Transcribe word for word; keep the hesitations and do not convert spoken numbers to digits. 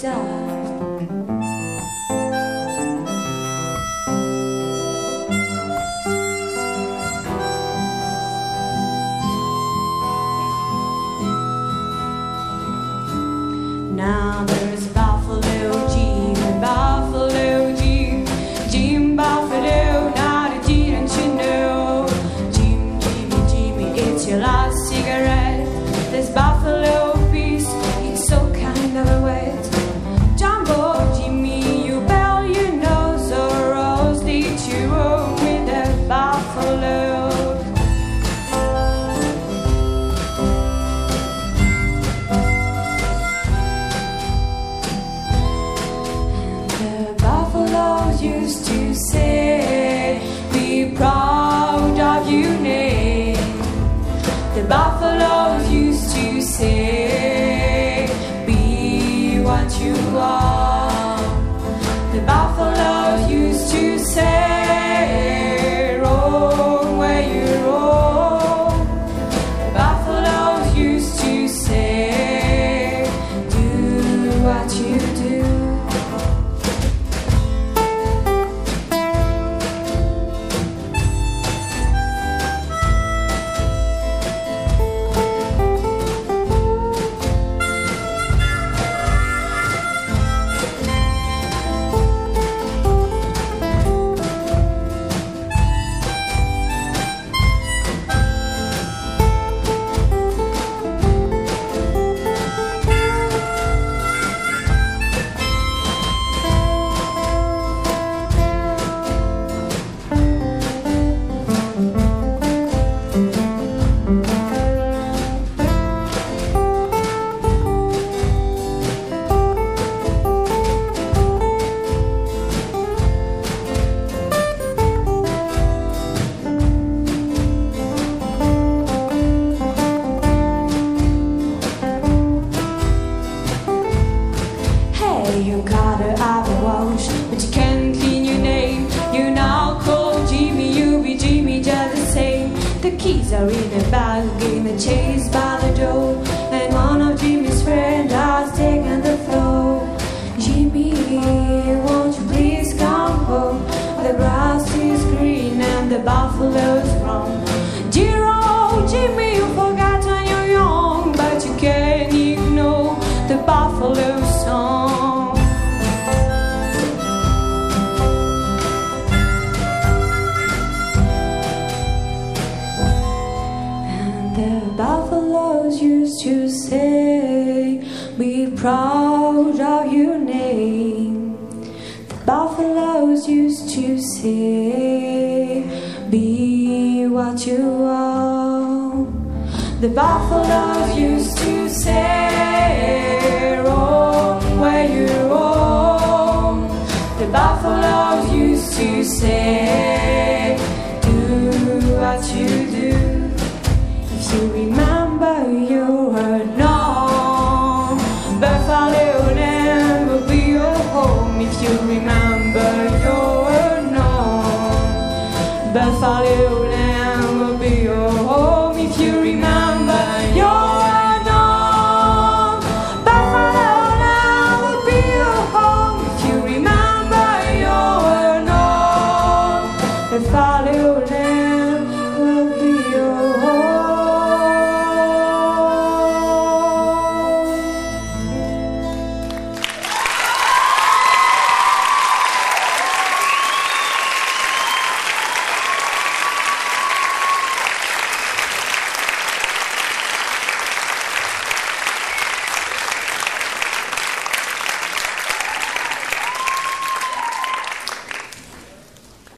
die. Now there's Buffalo Jim, Buffalo Jim, Jim Buffalo. Now didn't you know, Jim, Jimmy, Jimmy, it's your last cigarette. This Buffalo piece, it's so kind of a wet. Jumbo Jimmy, you bell your nose, or else did you roam with that buffalo? Used to say, be proud of your name. The buffaloes used to say, be what you are. The buffaloes used to say, roam where you roam. The buffaloes used to say, do what you do. You gotta have a wash, but you can't clean your name. You now call Jimmy, you be Jimmy just the same. The keys are in a bag, in the chase by the door, and one of Jimmy's friends has taken the floor. Jimmy, won't you please come home? The grass is green and the buffalo's wrong. Dear old Jimmy, you forgot when you're young, but you can't ignore the buffalo song. The buffaloes used to say, be proud of your name. The buffaloes used to say, be what you are. The buffaloes used to say, roam where you roam. The buffaloes used to say, do what you do. If you remember you were known, Buffalo never be your home. If you remember you were known, Buffalo never